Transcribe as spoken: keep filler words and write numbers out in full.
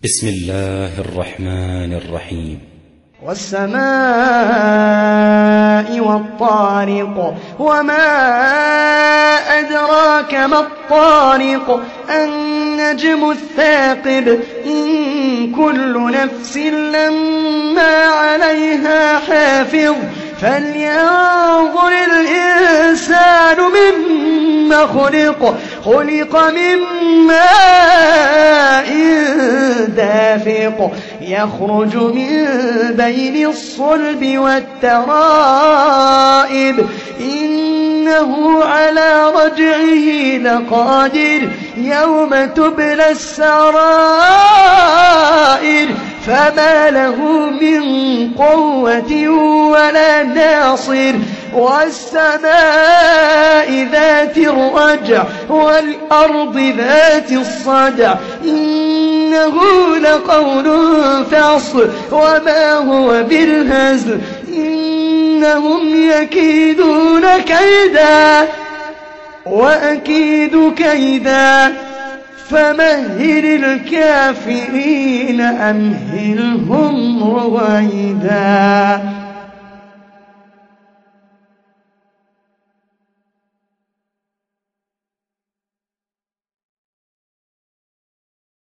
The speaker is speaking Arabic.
بسم الله الرحمن الرحيم. والسماء والطارق وما أدراك ما الطارق النجم الثاقب إن كل نفس لما عليها حافظ فلينظر الإنسان مما خلق خلق من ماء دافق يخرج من بين الصلب والترائب إنه على رجعه لقادر يوم تبلى السرائر فما له من قوة ولا ناصر والسماء ذات الرجع والأرض ذات الصدع إنه لقول فصل وما هو بالهزل إنهم يكيدون كيدا وأكيد كيدا فمهل الكافرين أمهلهم رويدا.